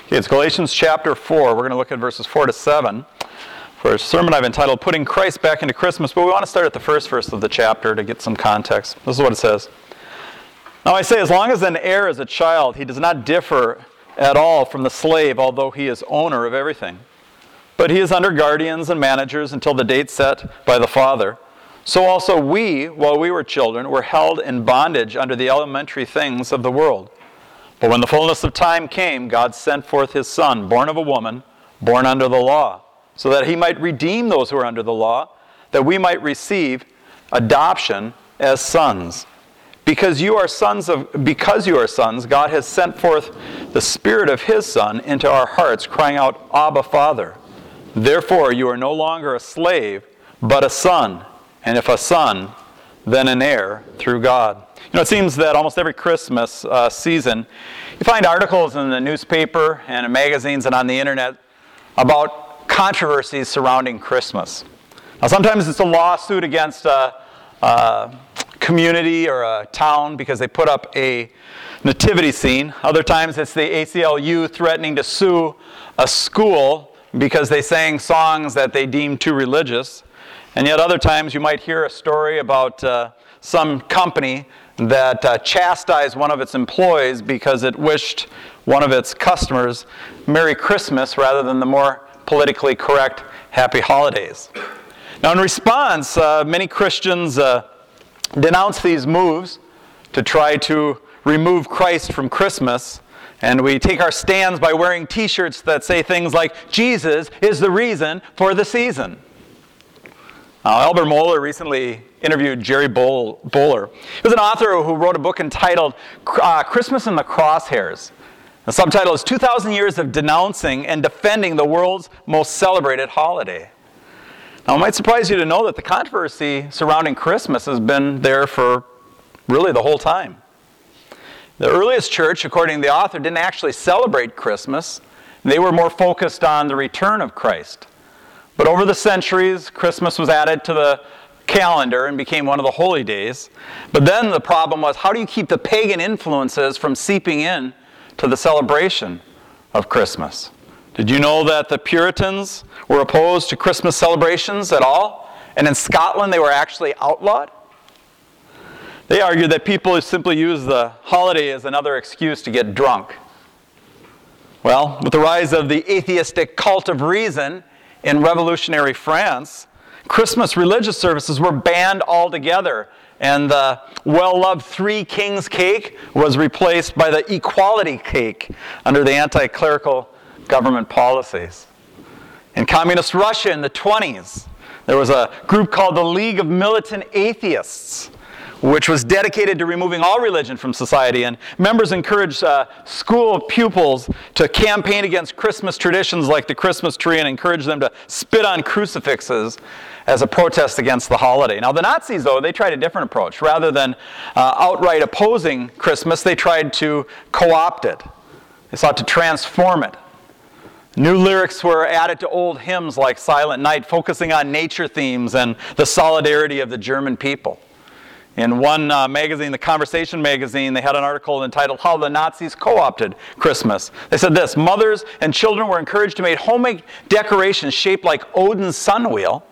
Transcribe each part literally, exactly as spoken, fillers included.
Okay, it's Galatians chapter four. We're going to look at verses four to seven for a sermon I've entitled Putting Christ Back into Christmas, but we want to start at the first verse of the chapter to get some context. This is what it says. Now I say, as long as an heir is a child, he does not differ at all from the slave, although he is owner of everything. But he is under guardians and managers until the date set by the Father. So also we, while we were children, were held in bondage under the elementary things of the world. But when the fullness of time came, God sent forth his Son, born of a woman, born under the law, so that he might redeem those who are under the law, that we might receive adoption as sons. Because you are sons of because you are sons, God has sent forth the Spirit of his Son into our hearts, crying out, Abba, Father. Therefore you are no longer a slave, but a son, and if a son, then an heir through God. You know, it seems that almost every Christmas uh, season, you find articles in the newspaper and in magazines and on the internet about controversies surrounding Christmas. Now, sometimes it's a lawsuit against a, a community or a town because they put up a nativity scene. Other times it's the A C L U threatening to sue a school because they sang songs that they deemed too religious. And yet other times you might hear a story about uh, some company that uh, chastised one of its employees because it wished one of its customers Merry Christmas rather than the more politically correct Happy Holidays. Now in response, uh, many Christians uh, denounce these moves to try to remove Christ from Christmas, and we take our stands by wearing t-shirts that say things like, Jesus is the reason for the season. Now, Albert Mohler recently interviewed Jerry Boll- Bowler. He was an author who wrote a book entitled uh, Christmas in the Crosshairs. The subtitle is two thousand Years of Denouncing and Defending the World's Most Celebrated Holiday. Now, it might surprise you to know that the controversy surrounding Christmas has been there for really the whole time. The earliest church, according to the author, didn't actually celebrate Christmas. They were more focused on the return of Christ. But over the centuries, Christmas was added to the calendar and became one of the holy days. But then the problem was, how do you keep the pagan influences from seeping in to the celebration of Christmas? Did you know that the Puritans were opposed to Christmas celebrations at all? And in Scotland, they were actually outlawed? They argued that people simply use the holiday as another excuse to get drunk. Well, with the rise of the atheistic cult of reason in revolutionary France, Christmas religious services were banned altogether, and the well-loved Three Kings cake was replaced by the equality cake under the anti-clerical government policies. In communist Russia in the twenties, there was a group called the League of Militant Atheists, which was dedicated to removing all religion from society, and members encouraged uh, school pupils to campaign against Christmas traditions like the Christmas tree and encourage them to spit on crucifixes as a protest against the holiday. Now the Nazis, though, they tried a different approach. Rather than uh, outright opposing Christmas, they tried to co-opt it. They sought to transform it. New lyrics were added to old hymns like Silent Night, focusing on nature themes and the solidarity of the German people. In one uh, magazine, The Conversation magazine, they had an article entitled How the Nazis Co-opted Christmas. They said this: mothers and children were encouraged to make homemade decorations shaped like Odin's sun wheel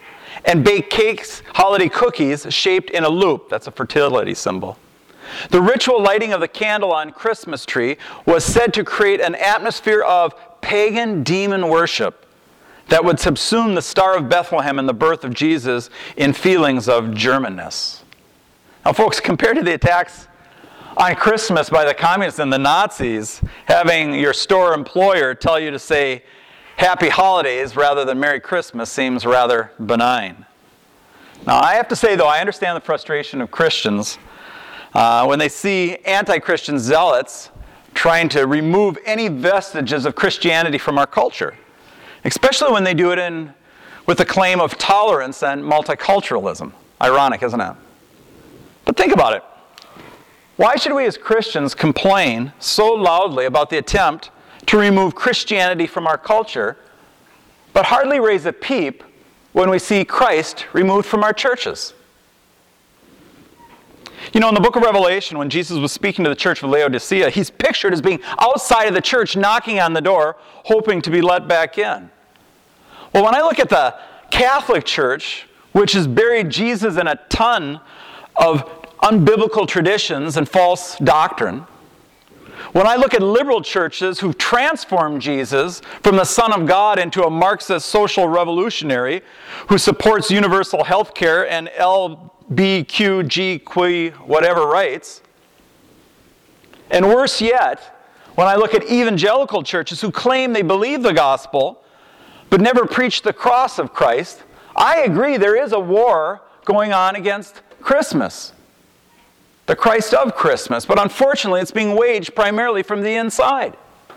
and bake cakes, holiday cookies shaped in a loop. That's a fertility symbol. The ritual lighting of the candle on Christmas tree was said to create an atmosphere of pagan demon worship that would subsume the Star of Bethlehem and the birth of Jesus in feelings of Germanness. Now, folks, compared to the attacks on Christmas by the communists and the Nazis, having your store employer tell you to say Happy Holidays rather than Merry Christmas seems rather benign. Now, I have to say, though, I understand the frustration of Christians uh, when they see anti-Christian zealots trying to remove any vestiges of Christianity from our culture, especially when they do it in with the claim of tolerance and multiculturalism. Ironic, isn't it? But think about it. Why should we as Christians complain so loudly about the attempt to remove Christianity from our culture, but hardly raise a peep when we see Christ removed from our churches? You know, in the book of Revelation, when Jesus was speaking to the church of Laodicea, he's pictured as being outside of the church, knocking on the door, hoping to be let back in. Well, when I look at the Catholic Church, which has buried Jesus in a ton of unbiblical traditions and false doctrine, when I look at liberal churches who've transformed Jesus from the Son of God into a Marxist social revolutionary who supports universal health care and L B Q G Q whatever rights, and worse yet, when I look at evangelical churches who claim they believe the gospel but never preach the cross of Christ, I agree there is a war going on against Christmas, the Christ of Christmas, but unfortunately it's being waged primarily from the inside.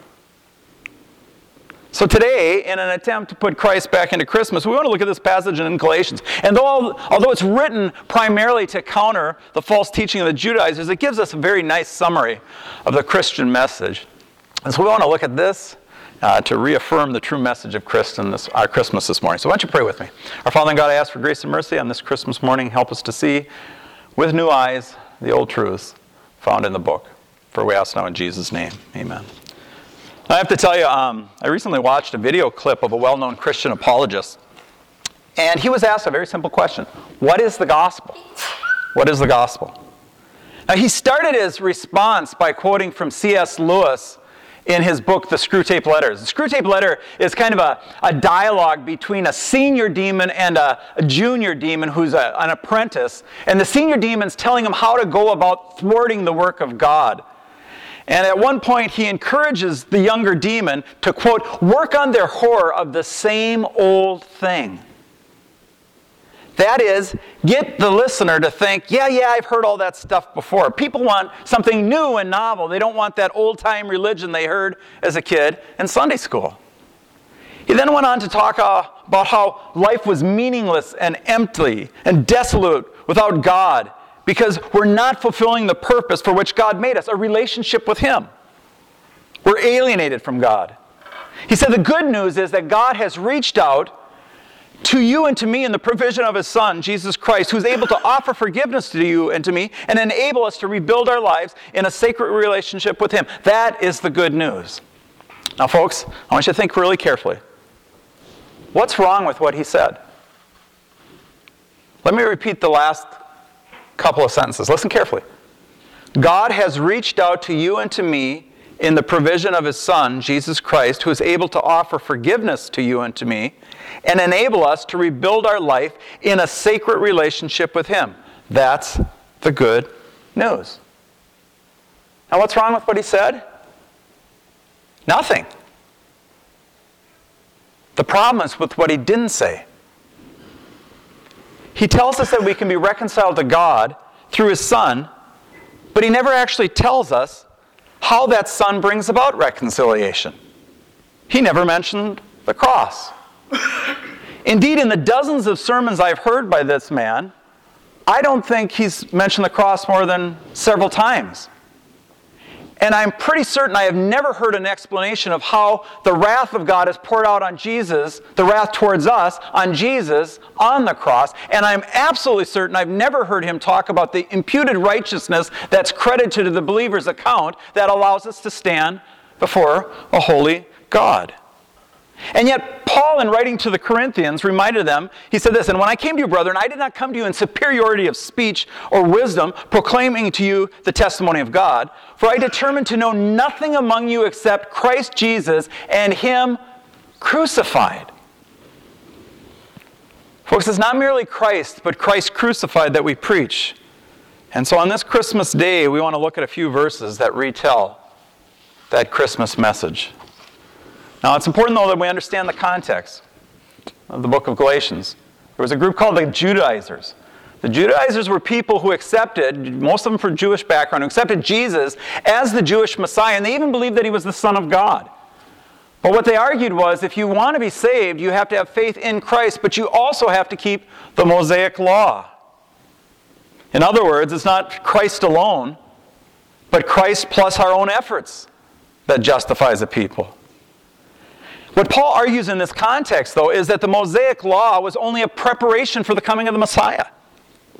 So today, in an attempt to put Christ back into Christmas, we want to look at this passage in Galatians. And though, although it's written primarily to counter the false teaching of the Judaizers, it gives us a very nice summary of the Christian message. And so we want to look at this uh, to reaffirm the true message of Christ in this, our Christmas this morning. So why don't you pray with me? Our Father in God, I ask for grace and mercy on this Christmas morning. Help us to see with new eyes the old truths found in the book. For we ask now in Jesus' name. Amen. I have to tell you, um, I recently watched a video clip of a well-known Christian apologist, and he was asked a very simple question. What is the gospel? What is the gospel? Now, he started his response by quoting from C S Lewis in his book, The Screwtape Letters. The Screwtape Letter is kind of a, a dialogue between a senior demon and a, a junior demon who's a, an apprentice, and the senior demon's telling him how to go about thwarting the work of God. And at one point, he encourages the younger demon to, quote, work on their horror of the same old thing. That is, get the listener to think, yeah, yeah, I've heard all that stuff before. People want something new and novel. They don't want that old-time religion they heard as a kid in Sunday school. He then went on to talk uh, about how life was meaningless and empty and desolate without God, because we're not fulfilling the purpose for which God made us, a relationship with Him. We're alienated from God. He said the good news is that God has reached out to you and to me in the provision of His Son, Jesus Christ, who's able to offer forgiveness to you and to me and enable us to rebuild our lives in a sacred relationship with Him. That is the good news. Now, folks, I want you to think really carefully. What's wrong with what he said? Let me repeat the last couple of sentences. Listen carefully. God has reached out to you and to me in the provision of His Son, Jesus Christ, who is able to offer forgiveness to you and to me and enable us to rebuild our life in a sacred relationship with Him. That's the good news. Now, what's wrong with what he said? Nothing. The problem is with what he didn't say. He tells us that we can be reconciled to God through His Son, but he never actually tells us how that Son brings about reconciliation. He never mentioned the cross. Indeed, in the dozens of sermons I've heard by this man, I don't think he's mentioned the cross more than several times. And I'm pretty certain I have never heard an explanation of how the wrath of God is poured out on Jesus, the wrath towards us, on Jesus, on the cross. And I'm absolutely certain I've never heard him talk about the imputed righteousness that's credited to the believer's account that allows us to stand before a holy God. And yet, Paul, in writing to the Corinthians, reminded them, he said this, and when I came to you, brethren, I did not come to you in superiority of speech or wisdom, proclaiming to you the testimony of God, for I determined to know nothing among you except Christ Jesus and Him crucified. Folks, it's not merely Christ, but Christ crucified that we preach. And so on this Christmas day, we want to look at a few verses that retell that Christmas message. Now, it's important, though, that we understand the context of the book of Galatians. There was a group called the Judaizers. The Judaizers were people who accepted, most of them from Jewish background, who accepted Jesus as the Jewish Messiah, and they even believed that He was the Son of God. But what they argued was, if you want to be saved, you have to have faith in Christ, but you also have to keep the Mosaic Law. In other words, it's not Christ alone, but Christ plus our own efforts that justifies a people. What Paul argues in this context, though, is that the Mosaic Law was only a preparation for the coming of the Messiah.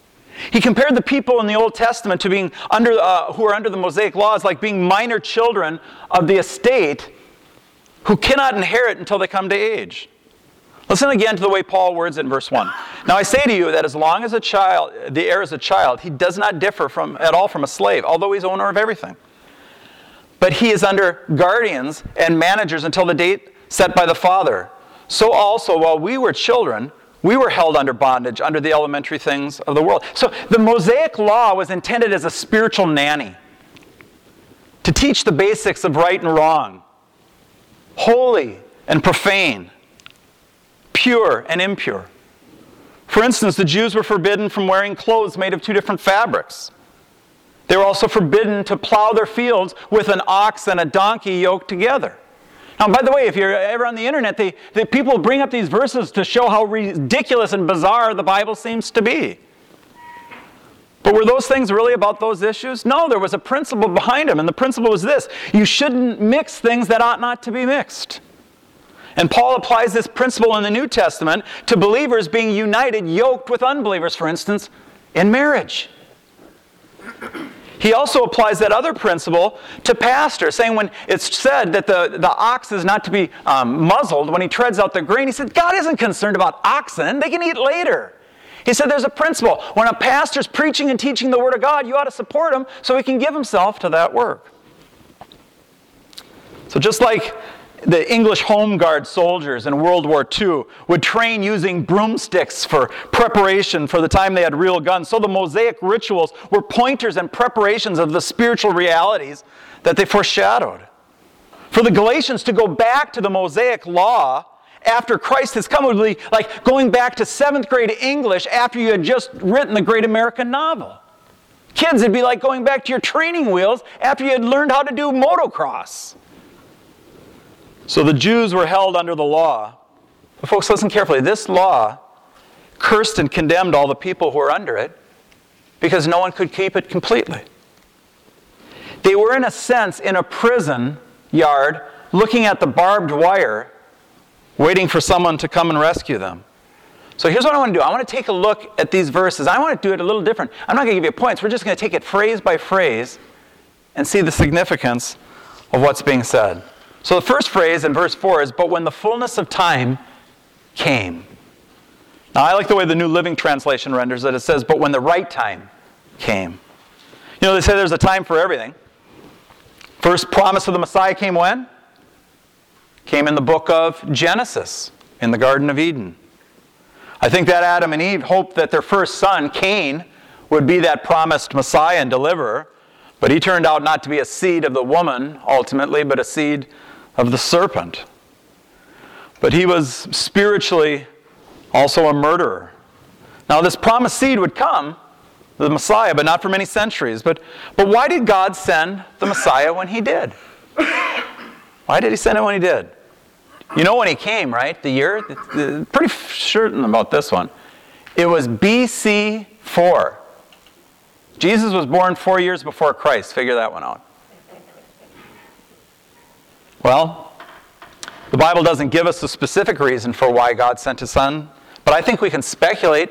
He compared the people in the Old Testament to being under, uh, who are under the Mosaic laws like being minor children of the estate who cannot inherit until they come to age. Listen again to the way Paul words it in verse one. Now I say to you that as long as a child, the heir is a child, he does not differ from at all from a slave, although he's owner of everything. But he is under guardians and managers until the date set by the Father. So also, while we were children, we were held under bondage, under the elementary things of the world. So the Mosaic law was intended as a spiritual nanny to teach the basics of right and wrong, holy and profane, pure and impure. For instance, the Jews were forbidden from wearing clothes made of two different fabrics. They were also forbidden to plow their fields with an ox and a donkey yoked together. Now, by the way, if you're ever on the internet, they, they, people bring up these verses to show how ridiculous and bizarre the Bible seems to be. But were those things really about those issues? No, there was a principle behind them, and the principle was this: you shouldn't mix things that ought not to be mixed. And Paul applies this principle in the New Testament to believers being united, yoked with unbelievers, for instance, in marriage. He also applies that other principle to pastors, saying when it's said that the, the ox is not to be um, muzzled when he treads out the grain, he said, God isn't concerned about oxen. They can eat later. He said there's a principle. When a pastor's preaching and teaching the Word of God, you ought to support him so he can give himself to that work. So just like the English Home Guard soldiers in World War Two would train using broomsticks for preparation for the time they had real guns, so the Mosaic rituals were pointers and preparations of the spiritual realities that they foreshadowed. For the Galatians to go back to the Mosaic law after Christ has come would be like going back to seventh grade English after you had just written the great American novel. Kids, it'd be like going back to your training wheels after you had learned how to do motocross. So the Jews were held under the law. But folks, listen carefully. This law cursed and condemned all the people who were under it because no one could keep it completely. They were, in a sense, in a prison yard looking at the barbed wire, waiting for someone to come and rescue them. So here's what I want to do. I want to take a look at these verses. I want to do it a little different. I'm not going to give you points. We're just going to take it phrase by phrase and see the significance of what's being said. So the first phrase in verse four is, but when the fullness of time came. Now I like the way the New Living Translation renders it. It says, but when the right time came. You know, they say there's a time for everything. First promise of the Messiah came when? Came in the book of Genesis, in the Garden of Eden. I think that Adam and Eve hoped that their first son, Cain, would be that promised Messiah and deliverer, but he turned out not to be a seed of the woman, ultimately, but a seed of the serpent. But he was spiritually also a murderer. Now this promised seed would come, the Messiah, but not for many centuries. But, but why did God send the Messiah when he did? Why did he send him when he did? You know when he came, right? The year? Pretty certain about this one. It was B C four. Jesus was born four years before Christ. Figure that one out. Well, the Bible doesn't give us a specific reason for why God sent his son, but I think we can speculate.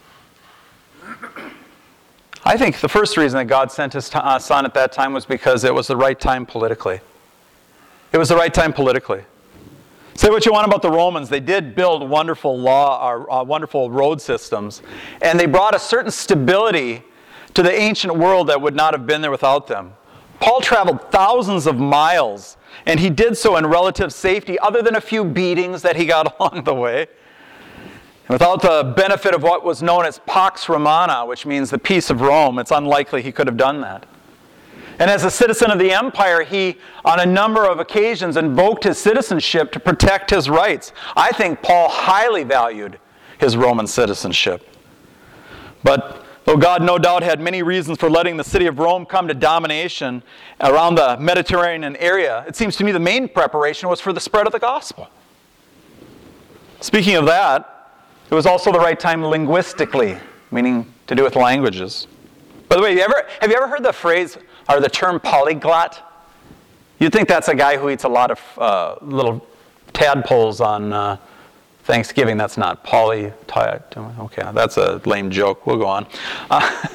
I think the first reason that God sent his uh, son at that time was because it was the right time politically. It was the right time politically. Say what you want about the Romans. They did build wonderful law, or uh, wonderful road systems, and they brought a certain stability to the ancient world that would not have been there without them. Paul traveled thousands of miles, and he did so in relative safety, other than a few beatings that he got along the way. And without the benefit of what was known as Pax Romana, which means the peace of Rome, it's unlikely he could have done that. And as a citizen of the empire, he, on a number of occasions, invoked his citizenship to protect his rights. I think Paul highly valued his Roman citizenship. But though God no doubt had many reasons for letting the city of Rome come to domination around the Mediterranean area, it seems to me the main preparation was for the spread of the gospel. Speaking of that, it was also the right time linguistically, meaning to do with languages. By the way, have you ever, have you ever heard the phrase or the term polyglot? You'd think that's a guy who eats a lot of uh, little tadpoles on uh, Thanksgiving, that's not poly. Okay, that's a lame joke. We'll go on. Uh,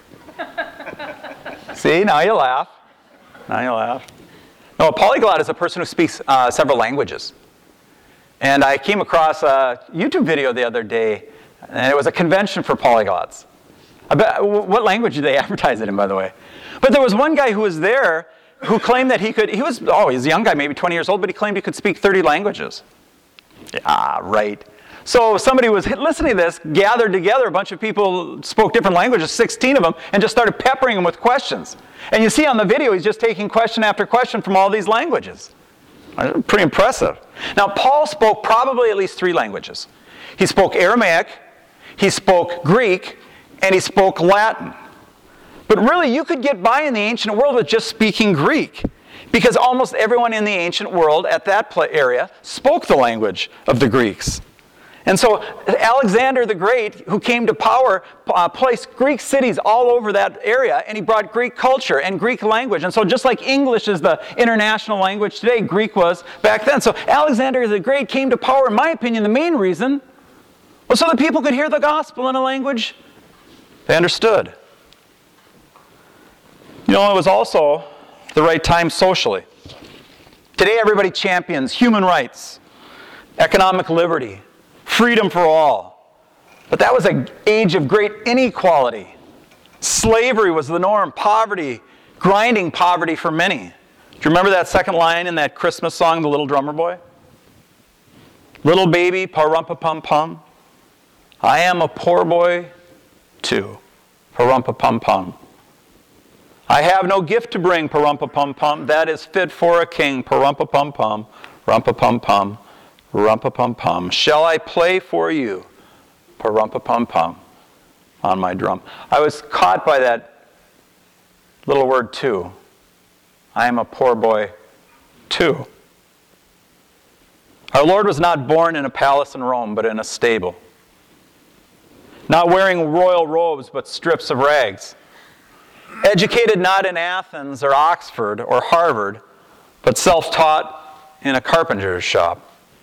see, now you laugh. Now you laugh. No, a polyglot is a person who speaks uh, several languages. And I came across a YouTube video the other day, and it was a convention for polyglots. I bet, what language did they advertise it in, by the way? But there was one guy who was there who claimed that he could, he was, oh, he's a young guy, maybe twenty years old, but he claimed he could speak thirty languages. Yeah, right. So somebody was listening to this, gathered together, a bunch of people spoke different languages, sixteen of them, and just started peppering him with questions. And you see on the video, he's just taking question after question from all these languages. Pretty impressive. Now, Paul spoke probably at least three languages. He spoke Aramaic, he spoke Greek, and he spoke Latin. But really, you could get by in the ancient world with just speaking Greek, because almost everyone in the ancient world at that area spoke the language of the Greeks. And so Alexander the Great, who came to power, uh, placed Greek cities all over that area, and he brought Greek culture and Greek language. And so just like English is the international language today, Greek was back then. So Alexander the Great came to power, in my opinion, the main reason was so that people could hear the gospel in a language they understood. You know, it was also the right time socially. Today everybody champions human rights, economic liberty, freedom for all. But that was an age of great inequality. Slavery was the norm, poverty, grinding poverty for many. Do you remember that second line in that Christmas song, The Little Drummer Boy? Little baby, pa-rum-pa-pum-pum, I am a poor boy too, pa-rum-pa-pum-pum. I have no gift to bring, pa-rum-pa-pum-pum, that is fit for a king, pa-rum-pa-pum-pum, rum-pa-pum-pum. Rum-pa-pum-pum. Shall I play for you? Pa-rum-pa-pum-pum on my drum. I was caught by that little word too. I am a poor boy too. Our Lord was not born in a palace in Rome, but in a stable. Not wearing royal robes, but strips of rags. Educated not in Athens or Oxford or Harvard, but self-taught in a carpenter's shop.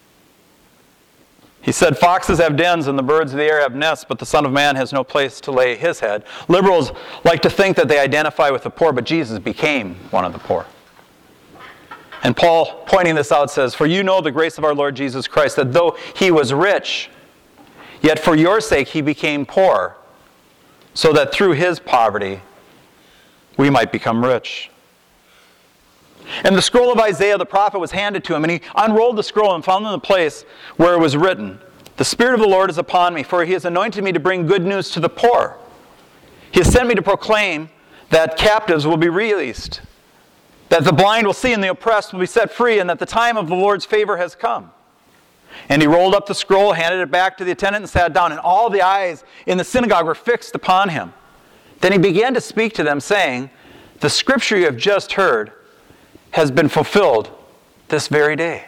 He said, foxes have dens and the birds of the air have nests, but the Son of Man has no place to lay his head. Liberals like to think that they identify with the poor, but Jesus became one of the poor. And Paul, pointing this out, says, for you know the grace of our Lord Jesus Christ, that though he was rich, yet for your sake he became poor, so that through his poverty we might become rich. And the scroll of Isaiah the prophet was handed to him, and he unrolled the scroll and found in the place where it was written, the Spirit of the Lord is upon me, for he has anointed me to bring good news to the poor. He has sent me to proclaim that captives will be released, that the blind will see and the oppressed will be set free, and that the time of the Lord's favor has come. And he rolled up the scroll, handed it back to the attendant, and sat down, and all the eyes in the synagogue were fixed upon him. Then he began to speak to them, saying, the scripture you have just heard has been fulfilled this very day.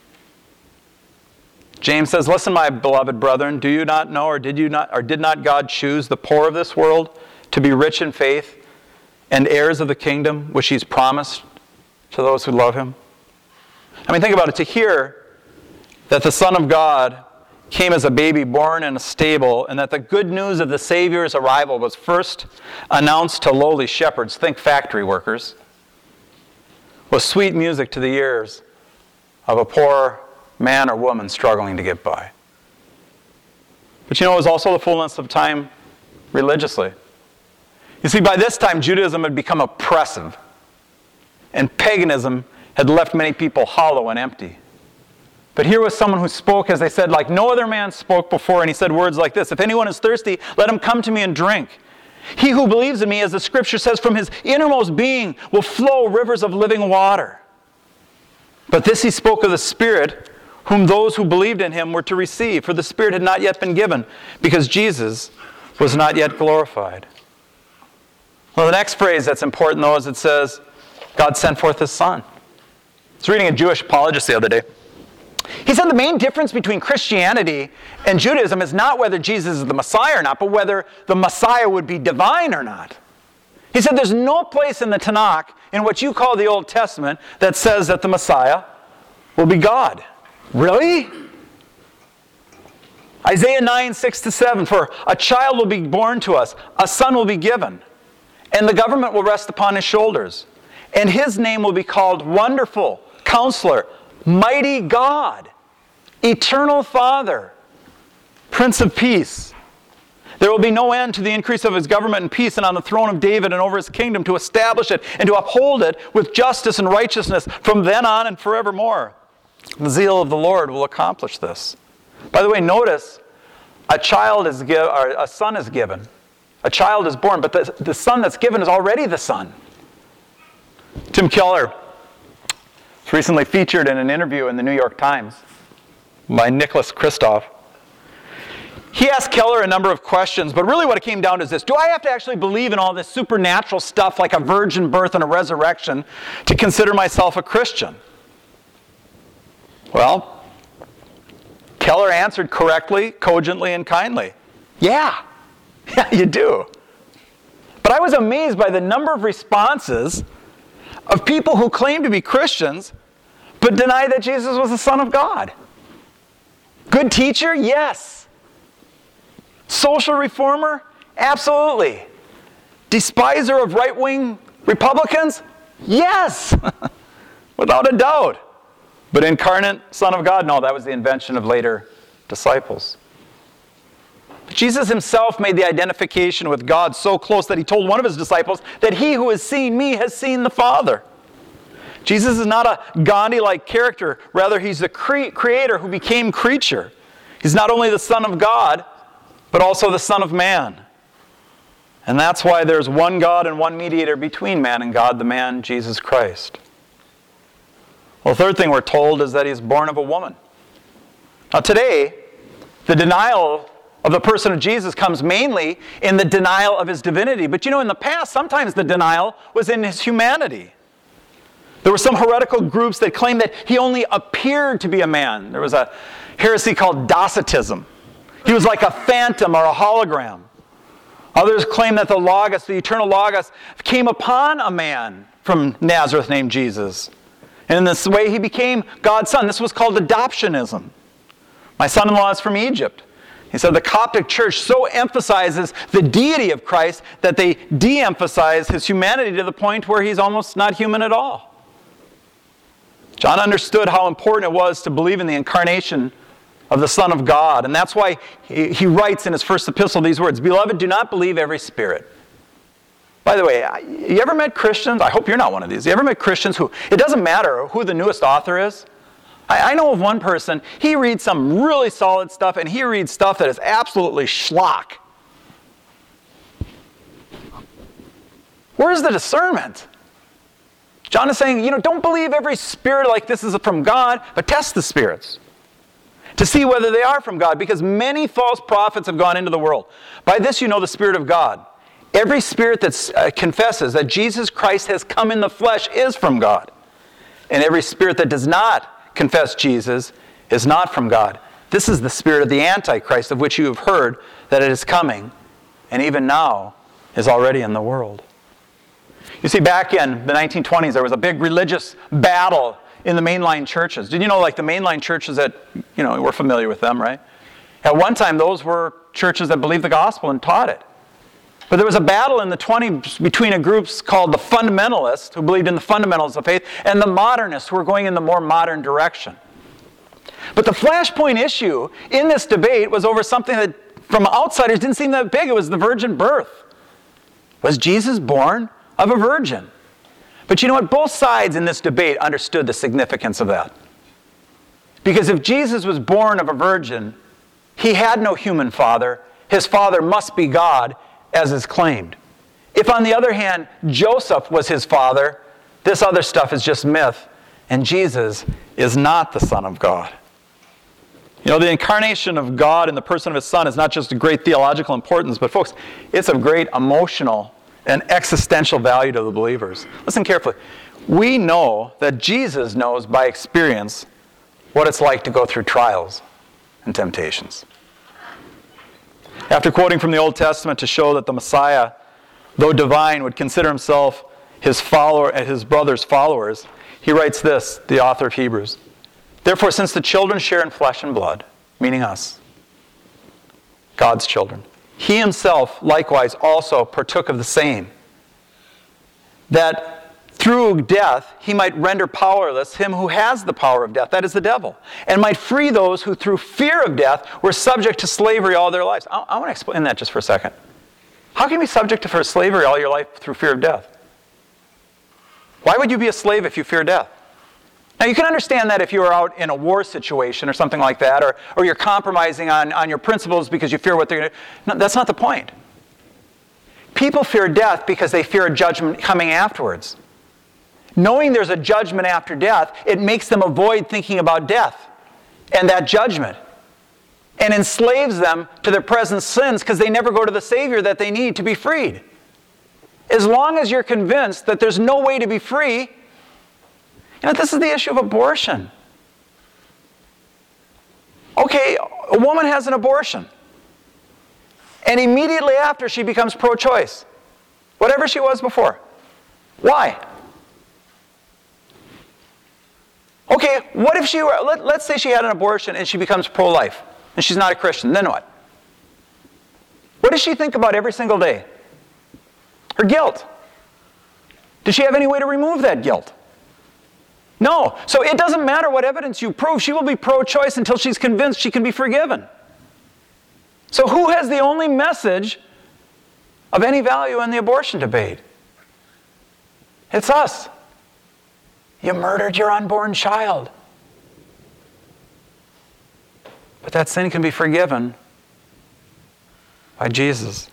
James says, listen, my beloved brethren, do you not know, or did you not, or did not God choose the poor of this world to be rich in faith and heirs of the kingdom which he's promised to those who love him? I mean, think about it. To hear that the Son of God came as a baby born in a stable, and that the good news of the Savior's arrival was first announced to lowly shepherds, think factory workers, was sweet music to the ears of a poor man or woman struggling to get by. But you know, it was also the fullness of time religiously. You see, by this time, Judaism had become oppressive, and paganism had left many people hollow and empty. But here was someone who spoke, as they said, like no other man spoke before, and he said words like this, if anyone is thirsty, let him come to me and drink. He who believes in me, as the scripture says, from his innermost being will flow rivers of living water. But this he spoke of the Spirit, whom those who believed in him were to receive, for the Spirit had not yet been given, because Jesus was not yet glorified. Well, the next phrase that's important, though, is it says, God sent forth his Son. I was reading a Jewish apologist the other day. He said the main difference between Christianity and Judaism is not whether Jesus is the Messiah or not, but whether the Messiah would be divine or not. He said there's no place in the Tanakh, in what you call the Old Testament, that says that the Messiah will be God. Really? Isaiah nine, six to seven, for a child will be born to us, a son will be given, and the government will rest upon his shoulders. And his name will be called Wonderful, Counselor, Mighty God, Eternal Father, Prince of Peace. There will be no end to the increase of his government and peace, and on the throne of David and over his kingdom, to establish it and to uphold it with justice and righteousness from then on and forevermore. The zeal of the Lord will accomplish this. By the way, notice, a child is given, or a son is given. A child is born, but the, the son that's given is already the son. Tim Keller was recently featured in an interview in the New York Times by Nicholas Kristof. He asked Keller a number of questions, but really what it came down to is this: do I have to actually believe in all this supernatural stuff like a virgin birth and a resurrection to consider myself a Christian? Well, Keller answered correctly, cogently, and kindly. Yeah, yeah, you do. But I was amazed by the number of responses of people who claim to be Christians but deny that Jesus was the Son of God. Good teacher? Yes. Social reformer? Absolutely. Despiser of right-wing Republicans? Yes. Without a doubt. But incarnate Son of God? No, that was the invention of later disciples. Jesus himself made the identification with God so close that he told one of his disciples that he who has seen me has seen the Father. Jesus is not a Gandhi-like character. Rather, he's the cre- creator who became creature. He's not only the Son of God, but also the Son of Man. And that's why there's one God and one mediator between man and God, the man Jesus Christ. Well, the third thing we're told is that he's born of a woman. Now today, the denial of the person of Jesus comes mainly in the denial of his divinity. But you know, in the past, sometimes the denial was in his humanity. There were some heretical groups that claimed that he only appeared to be a man. There was a heresy called Docetism. He was like a phantom or a hologram. Others claimed that the Logos, the eternal Logos, came upon a man from Nazareth named Jesus. And in this way, he became God's son. This was called adoptionism. My son-in-law is from Egypt. He said the Coptic Church so emphasizes the deity of Christ that they de-emphasize his humanity to the point where he's almost not human at all. John understood how important it was to believe in the incarnation of the Son of God. And that's why he, he writes in his first epistle these words: Beloved, do not believe every spirit. By the way, you ever met Christians? I hope you're not one of these. You ever met Christians who, it doesn't matter who the newest author is? I, I know of one person, he reads some really solid stuff, and he reads stuff that is absolutely schlock. Where's the discernment? John is saying, you know, don't believe every spirit like this is from God, but test the spirits to see whether they are from God, because many false prophets have gone into the world. By this you know the Spirit of God. Every spirit that uh, confesses that Jesus Christ has come in the flesh is from God. And every spirit that does not confess Jesus is not from God. This is the spirit of the Antichrist, of which you have heard that it is coming, and even now is already in the world. You see, back in the nineteen twenties, there was a big religious battle in the mainline churches. Did you know, like the mainline churches that, you know, we're familiar with them, right? At one time, those were churches that believed the gospel and taught it. But there was a battle in the twenties between a groups called the fundamentalists, who believed in the fundamentals of faith, and the modernists, who were going in the more modern direction. But the flashpoint issue in this debate was over something that, from outsiders, didn't seem that big. It was the virgin birth. Was Jesus born of a virgin? But you know what? Both sides in this debate understood the significance of that. Because if Jesus was born of a virgin, he had no human father. His father must be God, as is claimed. If, on the other hand, Joseph was his father, this other stuff is just myth, and Jesus is not the Son of God. You know, the incarnation of God in the person of his Son is not just of great theological importance, but folks, it's of great emotional and existential value to the believers. Listen carefully. We know that Jesus knows by experience what it's like to go through trials and temptations. After quoting from the Old Testament to show that the Messiah, though divine, would consider himself his follower and his brother's followers, he writes this, the author of Hebrews: Therefore, since the children share in flesh and blood, meaning us, God's children. He himself likewise also partook of the same, that through death he might render powerless him who has the power of death, that is the devil, and might free those who through fear of death were subject to slavery all their lives. I, I want to explain that just for a second. How can you be subject to slavery all your life through fear of death? Why would you be a slave if you fear death? Now, you can understand that if you are out in a war situation or something like that, or, or you're compromising on, on your principles because you fear what they're going to do. No, that's not the point. People fear death because they fear a judgment coming afterwards. Knowing there's a judgment after death, it makes them avoid thinking about death and that judgment, and enslaves them to their present sins because they never go to the Savior that they need to be freed. As long as you're convinced that there's no way to be free, you know, this is the issue of abortion. Okay, a woman has an abortion, and immediately after she becomes pro-choice, whatever she was before. Why? Okay, what if she were, let, let's say she had an abortion and she becomes pro-life, and she's not a Christian, then what? What does she think about every single day? Her guilt. Does she have any way to remove that guilt? No. So it doesn't matter what evidence you prove, she will be pro-choice until she's convinced she can be forgiven. So who has the only message of any value in the abortion debate? It's us. You murdered your unborn child. But that sin can be forgiven by Jesus.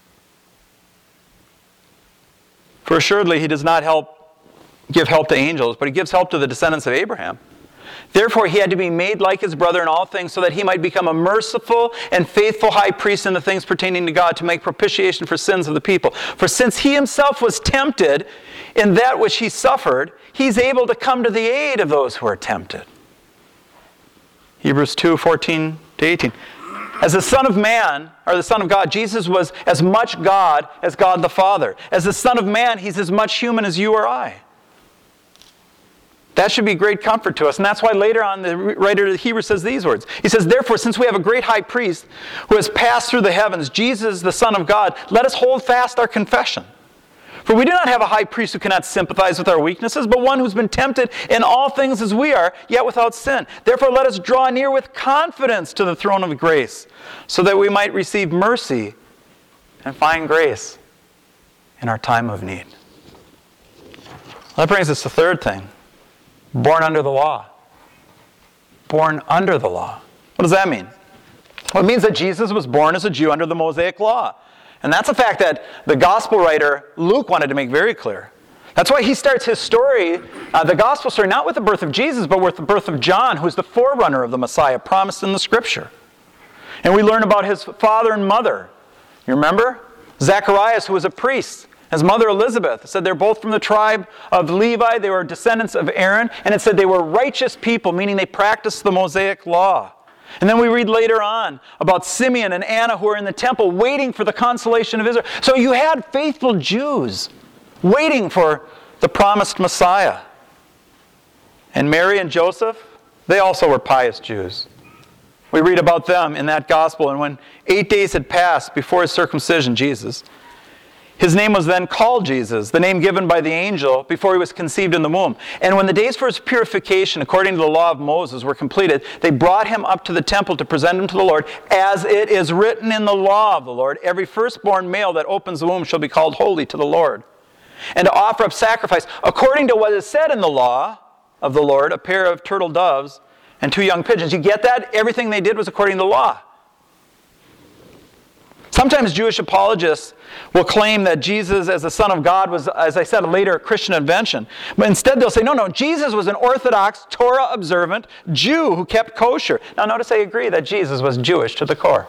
For assuredly, he does not help, give help to angels, but he gives help to the descendants of Abraham. Therefore, he had to be made like his brother in all things so that he might become a merciful and faithful high priest in the things pertaining to God to make propitiation for sins of the people. For since he himself was tempted in that which he suffered, he's able to come to the aid of those who are tempted. Hebrews two, fourteen to eighteen. As the Son of Man, or the Son of God, Jesus was as much God as God the Father. As the Son of Man, he's as much human as you or I. That should be great comfort to us. And that's why later on the writer of the Hebrews says these words. He says, therefore, since we have a great high priest who has passed through the heavens, Jesus, the Son of God, let us hold fast our confession. For we do not have a high priest who cannot sympathize with our weaknesses, but one who's been tempted in all things as we are, yet without sin. Therefore, let us draw near with confidence to the throne of grace, so that we might receive mercy and find grace in our time of need. That brings us to the third thing. Born under the law. Born under the law. What does that mean? Well, it means that Jesus was born as a Jew under the Mosaic law. And that's a fact that the gospel writer Luke wanted to make very clear. That's why he starts his story, uh, the gospel story, not with the birth of Jesus, but with the birth of John, who's the forerunner of the Messiah promised in the Scripture. And we learn about his father and mother. You remember? Zacharias, who was a priest. His mother Elizabeth. It said they're both from the tribe of Levi. They were descendants of Aaron. And it said they were righteous people, meaning they practiced the Mosaic law. And then we read later on about Simeon and Anna who are in the temple waiting for the consolation of Israel. So you had faithful Jews waiting for the promised Messiah. And Mary and Joseph, they also were pious Jews. We read about them in that gospel. And when eight days had passed before his circumcision, Jesus, his name was then called Jesus, the name given by the angel before he was conceived in the womb. And when the days for his purification, according to the law of Moses, were completed, they brought him up to the temple to present him to the Lord, as it is written in the law of the Lord, every firstborn male that opens the womb shall be called holy to the Lord. And to offer up sacrifice, according to what is said in the law of the Lord, a pair of turtle doves and two young pigeons. You get that? Everything they did was according to the law. Sometimes Jewish apologists will claim that Jesus as the Son of God was, as I said, a later Christian invention. But instead they'll say, no, no, Jesus was an Orthodox, Torah-observant Jew who kept kosher. Now notice I agree that Jesus was Jewish to the core.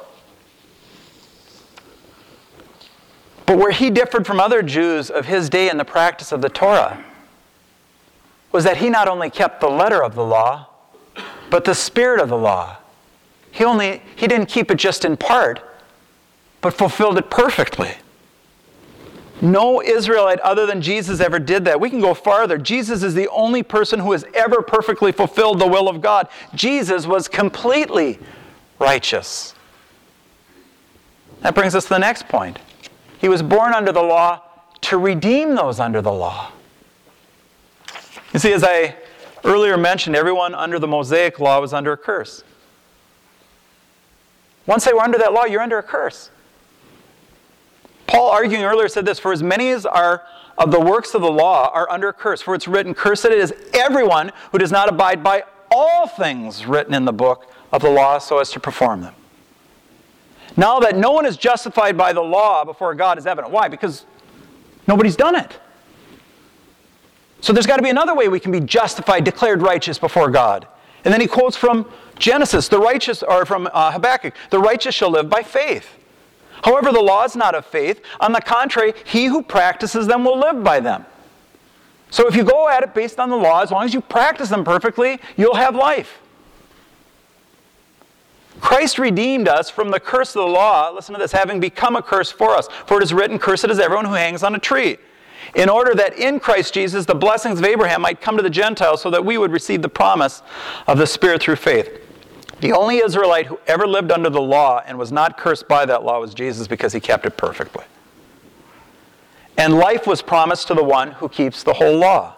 But where he differed from other Jews of his day in the practice of the Torah was that he not only kept the letter of the law, but the spirit of the law. He only, he didn't keep it just in part, but fulfilled it perfectly. No Israelite other than Jesus ever did that. We can go farther. Jesus is the only person who has ever perfectly fulfilled the will of God. Jesus was completely righteous. That brings us to the next point. He was born under the law to redeem those under the law. You see, as I earlier mentioned, everyone under the Mosaic law was under a curse. Once they were under that law, you're under a curse. Paul, arguing earlier, said this, "For as many as are of the works of the law are under a curse. For it's written, cursed is everyone who does not abide by all things written in the book of the law so as to perform them." Now that no one is justified by the law before God is evident. Why? Because nobody's done it. So there's got to be another way we can be justified, declared righteous before God. And then he quotes from Genesis, the righteous, or from uh, Habakkuk, "The righteous shall live by faith. However, the law is not of faith. On the contrary, he who practices them will live by them." So if you go at it based on the law, as long as you practice them perfectly, you'll have life. Christ redeemed us from the curse of the law, listen to this, having become a curse for us. For it is written, "Cursed is everyone who hangs on a tree," in order that in Christ Jesus the blessings of Abraham might come to the Gentiles so that we would receive the promise of the Spirit through faith. The only Israelite who ever lived under the law and was not cursed by that law was Jesus, because he kept it perfectly. And life was promised to the one who keeps the whole law.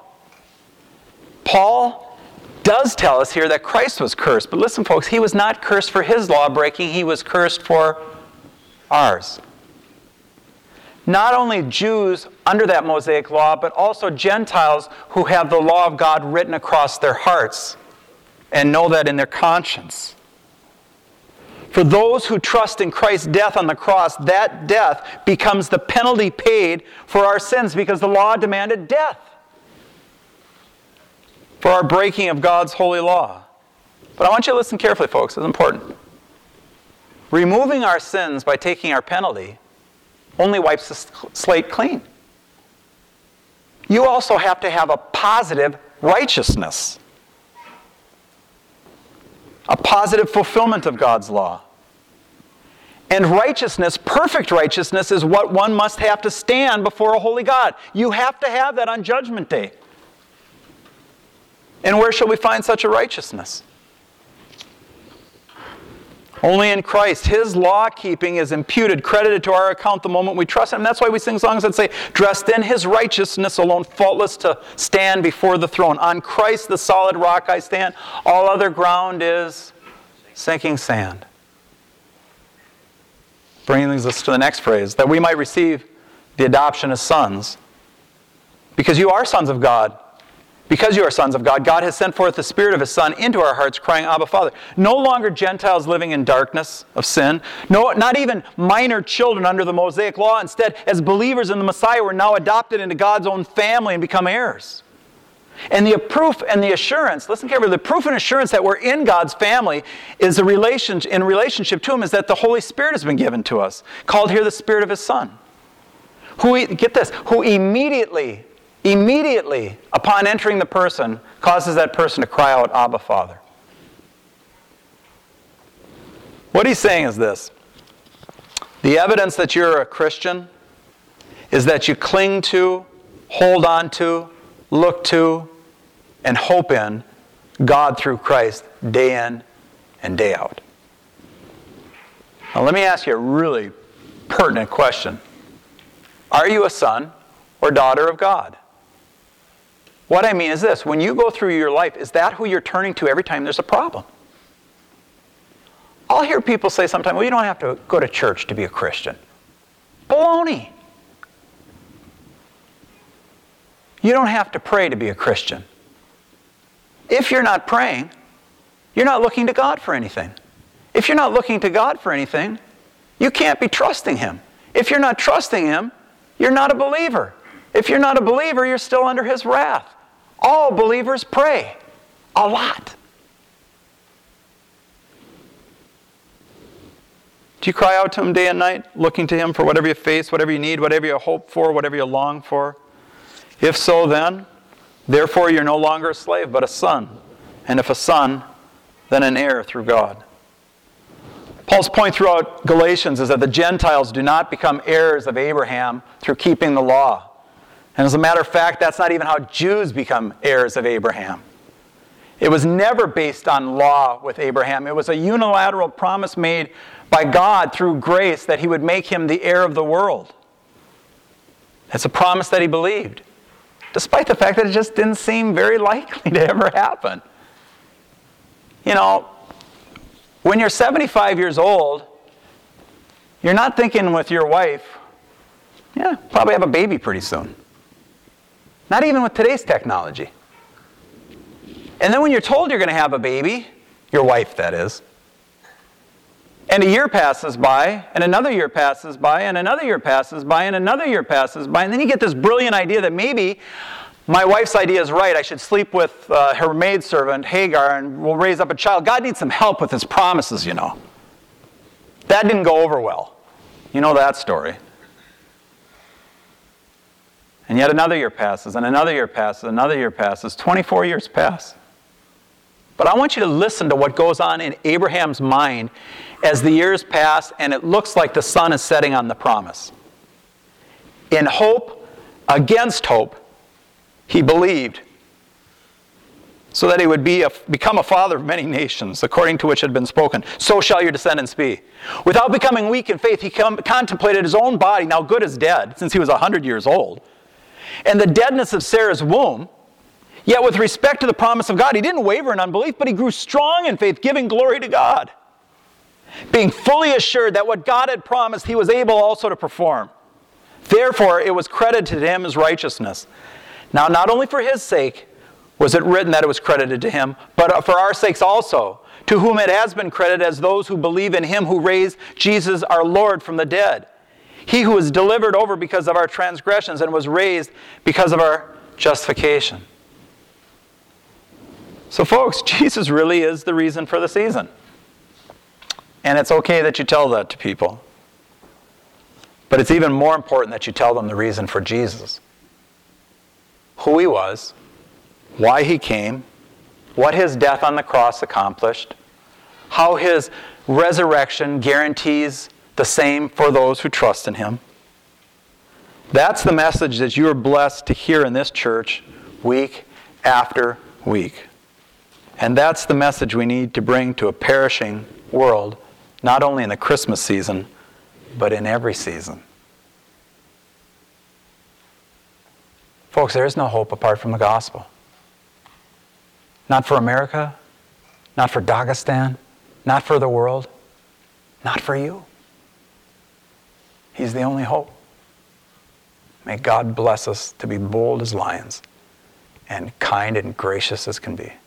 Paul does tell us here that Christ was cursed. But listen, folks, he was not cursed for his law breaking. He was cursed for ours. Not only Jews under that Mosaic law, but also Gentiles who have the law of God written across their hearts and know that in their conscience. For those who trust in Christ's death on the cross, that death becomes the penalty paid for our sins, because the law demanded death for our breaking of God's holy law. But I want you to listen carefully, folks. It's important. Removing our sins by taking our penalty only wipes the slate clean. You also have to have a positive righteousness, a positive fulfillment of God's law. And righteousness, perfect righteousness, is what one must have to stand before a holy God. You have to have that on Judgment Day. And where shall we find such a righteousness? Only in Christ. His law-keeping is imputed, credited to our account the moment we trust Him. And that's why we sing songs that say, "Dressed in His righteousness alone, faultless to stand before the throne. On Christ the solid rock I stand. All other ground is sinking sand." Bringing us to the next phrase, that we might receive the adoption as sons. Because you are sons of God. Because you are sons of God, God has sent forth the Spirit of His Son into our hearts, crying, "Abba, Father." No longer Gentiles living in darkness of sin. No, not even minor children under the Mosaic law. Instead, as believers in the Messiah, we're now adopted into God's own family and become heirs. And the proof and the assurance, listen carefully, the proof and assurance that we're in God's family is a relation, in relationship to Him, is that the Holy Spirit has been given to us, called here the Spirit of His Son. Who, get this, who immediately... Immediately, upon entering the person, causes that person to cry out, "Abba, Father." What he's saying is this. The evidence that you're a Christian is that you cling to, hold on to, look to, and hope in God through Christ day in and day out. Now let me ask you a really pertinent question. Are you a son or daughter of God? What I mean is this. When you go through your life, is that who you're turning to every time there's a problem? I'll hear people say sometimes, "Well, you don't have to go to church to be a Christian." Baloney. You don't have to pray to be a Christian. If you're not praying, you're not looking to God for anything. If you're not looking to God for anything, you can't be trusting Him. If you're not trusting Him, you're not a believer. If you're not a believer, you're still under His wrath. All believers pray. A lot. Do you cry out to Him day and night, looking to Him for whatever you face, whatever you need, whatever you hope for, whatever you long for? If so, then, therefore you're no longer a slave, but a son. And if a son, then an heir through God. Paul's point throughout Galatians is that the Gentiles do not become heirs of Abraham through keeping the law. And as a matter of fact, that's not even how Jews become heirs of Abraham. It was never based on law with Abraham. It was a unilateral promise made by God through grace that he would make him the heir of the world. It's a promise that he believed, despite the fact that it just didn't seem very likely to ever happen. You know, when you're seventy-five years old, you're not thinking with your wife, yeah, probably have a baby pretty soon. Not even with today's technology. And then when you're told you're going to have a baby, your wife that is, and a year passes by, and another year passes by, and another year passes by, and another year passes by, and then you get this brilliant idea that maybe my wife's idea is right. I should sleep with uh, her maidservant, Hagar, and we'll raise up a child. God needs some help with his promises, you know. That didn't go over well. You know that story. And yet another year passes, and another year passes, another year passes. twenty-four years pass. But I want you to listen to what goes on in Abraham's mind as the years pass and it looks like the sun is setting on the promise. In hope, against hope, he believed, so that he would be a, become a father of many nations, according to which had been spoken. So shall your descendants be. Without becoming weak in faith, he com- contemplated his own body, now good as dead, since he was one hundred years old, and the deadness of Sarah's womb. Yet with respect to the promise of God, he didn't waver in unbelief, but he grew strong in faith, giving glory to God, being fully assured that what God had promised, he was able also to perform. Therefore, it was credited to him as righteousness. Now, not only for his sake was it written that it was credited to him, but for our sakes also, to whom it has been credited as those who believe in him who raised Jesus our Lord from the dead. He who was delivered over because of our transgressions and was raised because of our justification. So folks, Jesus really is the reason for the season. And it's okay that you tell that to people. But it's even more important that you tell them the reason for Jesus. Who he was, why he came, what his death on the cross accomplished, how his resurrection guarantees the same for those who trust in him. That's the message that you are blessed to hear in this church week after week. And that's the message we need to bring to a perishing world, not only in the Christmas season, but in every season. Folks, there is no hope apart from the gospel. Not for America, not for Dagestan, not for the world, not for you. He's the only hope. May God bless us to be bold as lions and kind and gracious as can be.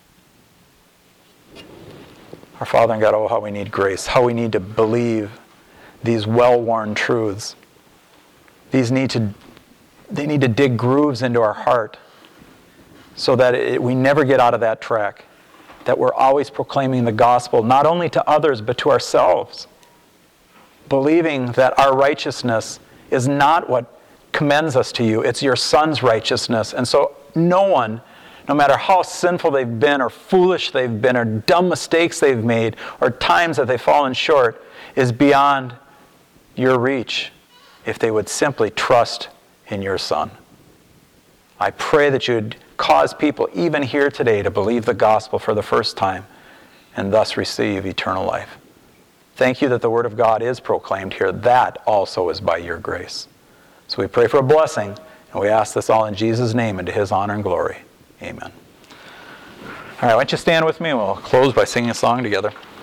Our Father in God, oh, how we need grace, how we need to believe these well-worn truths. These need to, they need to dig grooves into our heart so that it, we never get out of that track, that we're always proclaiming the gospel, not only to others, but to ourselves, believing that our righteousness is not what commends us to you, it's your Son's righteousness. And so no one, no matter how sinful they've been or foolish they've been or dumb mistakes they've made or times that they've fallen short, is beyond your reach if they would simply trust in your Son. I pray that you'd cause people even here today to believe the gospel for the first time and thus receive eternal life. Thank you that the Word of God is proclaimed here. That also is by your grace. So we pray for a blessing, and we ask this all in Jesus' name and to his honor and glory. Amen. All right, why don't you stand with me and we'll close by singing a song together.